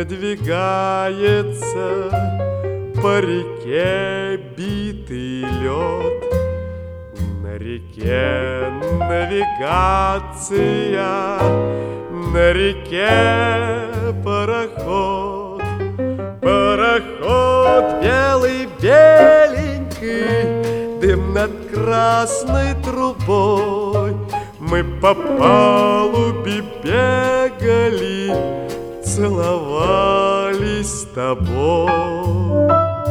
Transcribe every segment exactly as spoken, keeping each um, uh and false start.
надвигается по реке битый лед. На реке навигация, на реке пароход. Пароход белый, беленький, дым над красной трубой. Мы по палубе бегали, целовались с тобой.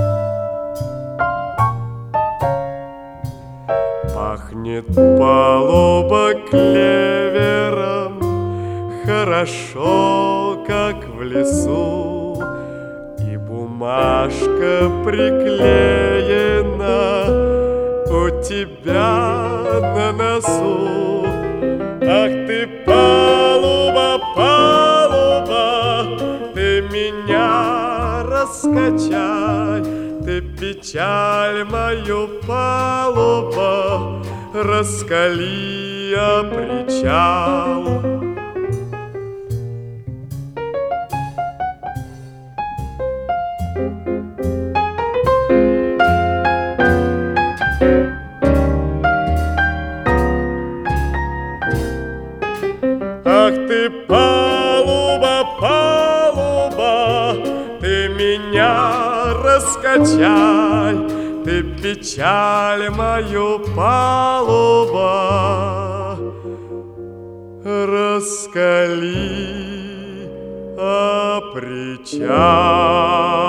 Пахнет палуба клевером, хорошо, как в лесу, и бумажка приклеена у тебя на носу. Ах ты, палуба, палуба, ты меня раскачай, ты печаль мою, палуба, раскали о причал. Ах ты, палуба, палуба, ты меня раскачай, ты печаль мою, палуба, раскали о причал.